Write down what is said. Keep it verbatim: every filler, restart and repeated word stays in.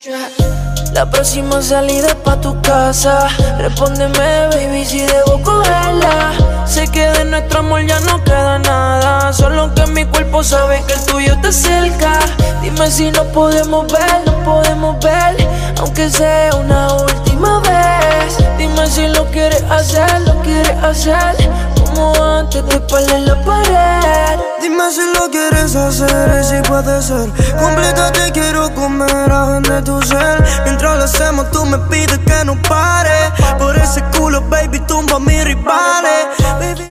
La próxima salida pa' tu casa. Respóndeme, baby, si debo cogerla. Sé que de nuestro amor ya no queda nada, solo que mi cuerpo sabe que el tuyo está cerca. Dime si nos podemos ver, nos podemos ver, aunque sea una última vez. Dime si lo quieres hacer, lo quieres hacer, como antes de espalda en la pared. Dime si lo quieres hacer y si puede ser completa, te quiero comer de tu ser. Mientras lo hacemos tú me pides que no pare. Por ese culo, baby, tumba a mis rivales, baby.